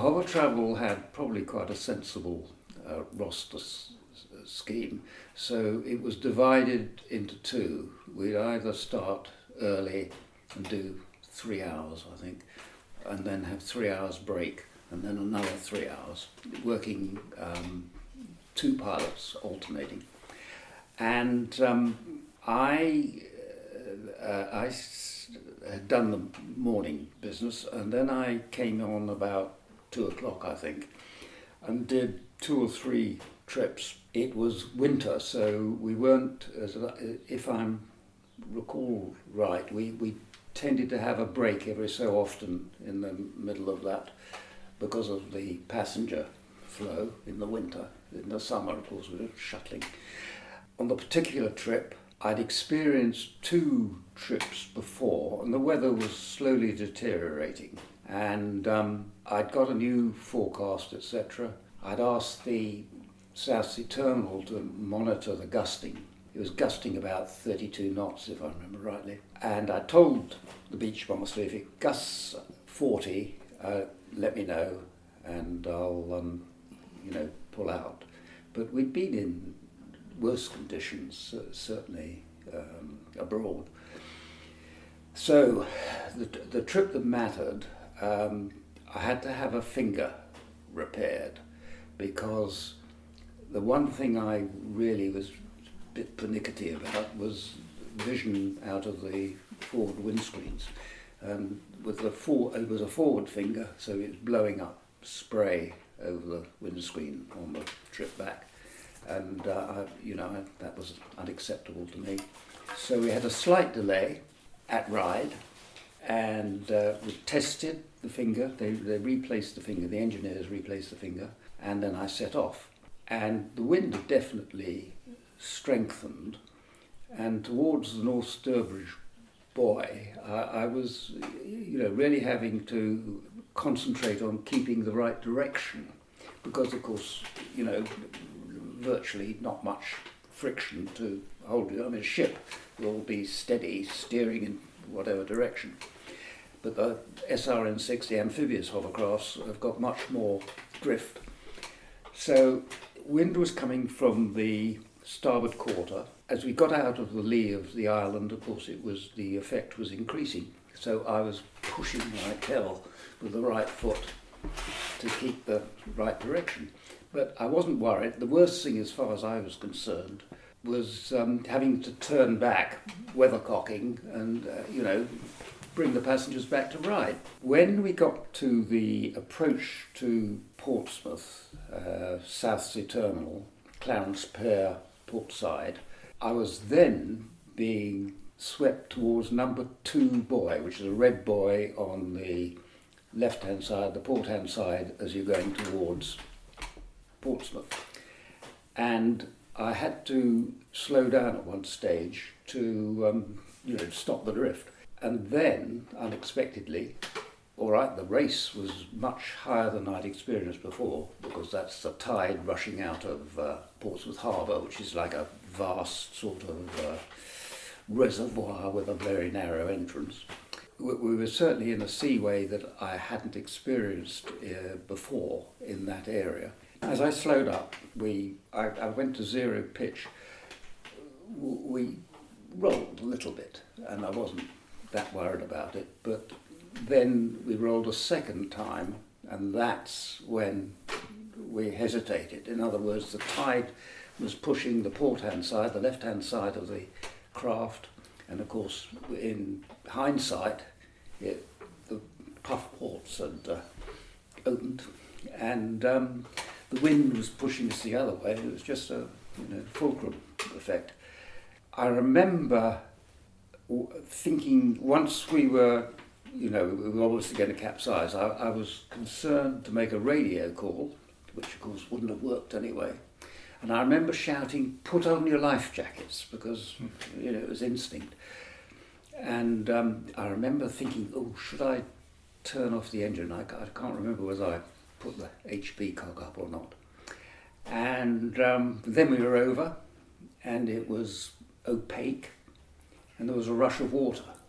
Hover Travel had probably quite a sensible roster scheme, so it was divided into two. We'd either start early and do 3 hours, I think, and then have 3 hours break, and then another 3 hours, working two pilots alternating. And I had done the morning business, and then I came on about 2 o'clock, I think, and did 2 or 3 trips. It was winter, so we weren't, if I recall right, we tended to have a break every so often in the middle of that because of the passenger flow in the winter. In the summer, of course, we were shuttling. On the particular trip, I'd experienced 2 trips before, and the weather was slowly deteriorating. And I'd got a new forecast, etc. I'd asked the South Sea Terminal to monitor the gusting. It was gusting about 32 knots, if I remember rightly. And I told the beachmaster, if it gusts 40, let me know, and I'll, pull out. But we'd been in worse conditions, certainly abroad. So the trip that mattered, I had to have a finger repaired, because the one thing I really was a bit pernickety about was vision out of the forward windscreens. It was a forward finger, so it was blowing up spray over the windscreen on the trip back. And that was unacceptable to me. So we had a slight delay at Ryde, and we tested the finger. They replaced the finger, the engineers replaced the finger, and then I set off. And the wind had definitely strengthened, and towards the North Sturbridge buoy, I was really having to concentrate on keeping the right direction, because of course, virtually not much friction to hold you. I mean, a ship will be steady, steering in whatever direction. But the SRN-6, the amphibious hovercrafts, have got much more drift. So wind was coming from the starboard quarter. As we got out of the lee of the island, of course, the effect was increasing. So I was pushing like hell with the right foot to keep the right direction. But I wasn't worried. The worst thing, as far as I was concerned, was having to turn back, weathercocking, and bring the passengers back to Ryde. When we got to the approach to Portsmouth, South Sea Terminal, Clarence Pier, Portside, I was then being swept towards number 2 buoy, which is a red buoy on the left-hand side, the port-hand side, as you're going towards Portsmouth. And I had to slow down at one stage to stop the drift. And then, unexpectedly, all right, the race was much higher than I'd experienced before, because that's the tide rushing out of Portsmouth Harbour, which is like a vast sort of reservoir with a very narrow entrance. We were certainly in a seaway that I hadn't experienced before in that area. As I slowed up, I went to zero pitch. We rolled a little bit, and I wasn't that worried about it, but then we rolled a second time, and that's when we hesitated. In other words, the tide was pushing the port-hand side, the left-hand side of the craft, and of course, in hindsight, the puff ports had opened, and the wind was pushing us the other way. It was just a fulcrum effect. I remember thinking, once we were obviously going to capsize, I was concerned to make a radio call, which of course wouldn't have worked anyway. And I remember shouting, "Put on your life jackets," because it was instinct. And I remember thinking, oh, should I turn off the engine? I can't remember whether I put the HP cock up or not. And then we were over, and it was opaque, and there was a rush of water.